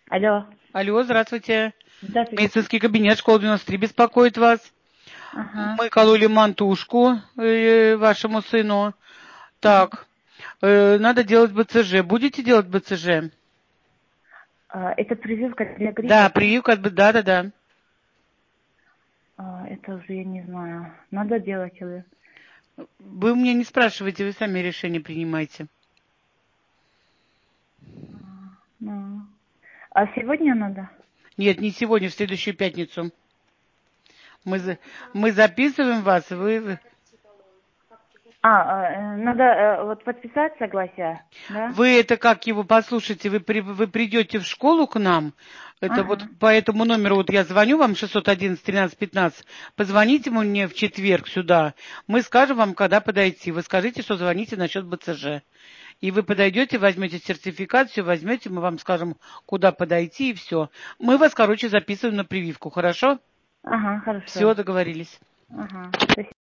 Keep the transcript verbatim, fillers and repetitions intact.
Алло. Алло, здравствуйте. Здравствуйте. Медицинский кабинет школы девяносто три беспокоит вас. Ага. Мы кололи мантушку э, вашему сыну. Так, э, надо делать БЦЖ. Будете делать БЦЖ? А, это прививка для Да, гриппа, да? прививка, от б- да, да, да. А, это уже я не знаю. Надо делать или... Вы у меня не спрашивайте, вы сами решение принимаете. Ну. А сегодня надо? Нет, не сегодня, в следующую пятницу. Мы, за- мы записываем вас, вы, А, а, э, надо э, вот подписать согласие, да? вы это как его, послушайте, вы, при, вы придете в школу к нам, это вот Ага. по этому номеру, вот я звоню вам, шестьсот одиннадцать тринадцать пятнадцать, позвоните мне в четверг сюда, мы скажем вам, когда подойти, вы скажите, что звоните насчет БЦЖ. И вы подойдете, возьмете сертификат, все возьмете, мы вам скажем, куда подойти, и все. Мы вас, короче, записываем на прививку, хорошо? Ага, хорошо. Все, договорились. Ага. Спасибо.